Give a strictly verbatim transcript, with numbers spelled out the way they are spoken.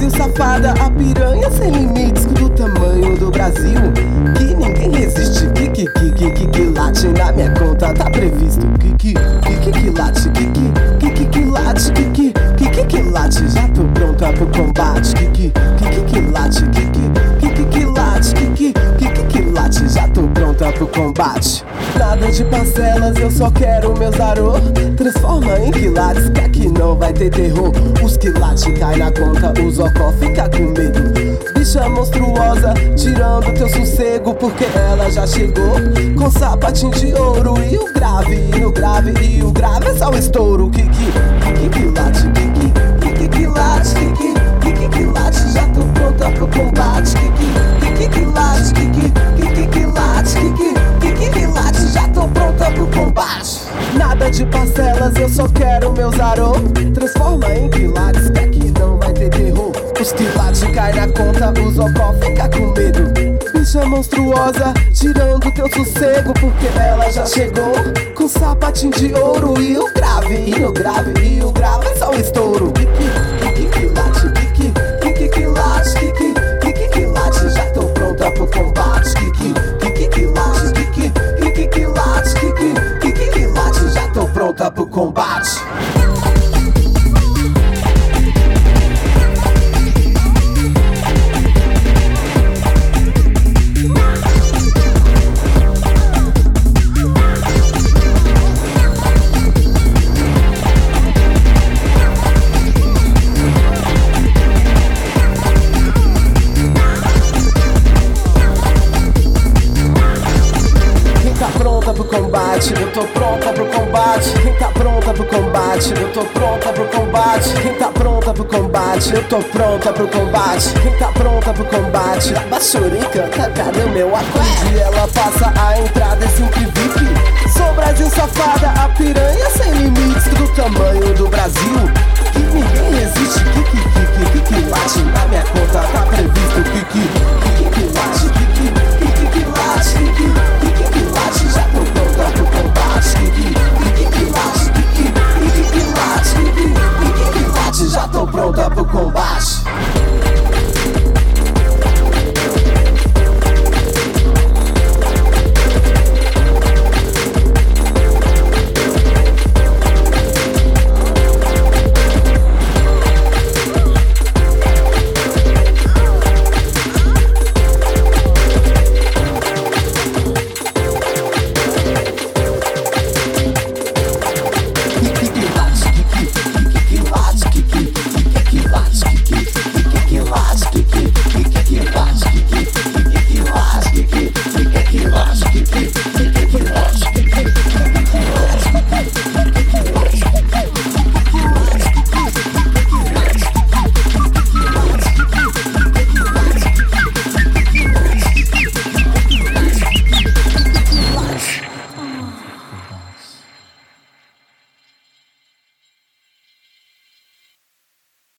Brasil safada, a piranha sem limites do tamanho do Brasil, que ninguém resiste. Que que que que que que late na minha conta tá previsto. Que que que que que late, que que que que que late, que que que que que late. Já tô pronta pro combate. Que que que que que late, que que que que que late, que que que que que late. Já tô pronta pro combate. Nada de parcelas, eu só quero meus arô. Transforma em quilates, que aqui não vai ter terror. Os quilates cai na conta, o zocó fica com medo. Bicha monstruosa, tirando teu sossego, porque ela já chegou com sapatinho de ouro. E o grave, e o grave, e o grave é só o estouro. Que que, que que late, que que, que que que late, que que, que que que late. Já tô pronta pro combate. Que que, que que que late, que que, que que que late, que que, que que que late. Já tô pronta pro combate. Nada de parcelas, eu só quero meus arô. Transforma em quilates, que aqui não vai ter terror. Os quilates caem na conta, o zocó fica com medo. Bicha monstruosa, tirando teu sossego, porque ela já chegou com sapatinho de ouro. E o grave, e o grave, e o grave é só o estouro. Que que, que que que late, que que, que que que late, que que, que que que late. Já tô pronta pro combate. Que que, que que que late, que que, que que que late, que que, que que que late. Já tô pronta pro combate. Eu tô pronta pro combate. Quem tá pronta pro combate? Eu tô pronta pro combate. Quem tá pronta pro combate? Eu tô pronta pro combate. Quem tá pronta pro combate? A baixurica, cadê o meu aquário? E ela passa a entrada e simplifique. Sou Brasil safada, a piranha sem limites do tamanho do Brasil, que ninguém resiste. Que que que que que que late na minha conta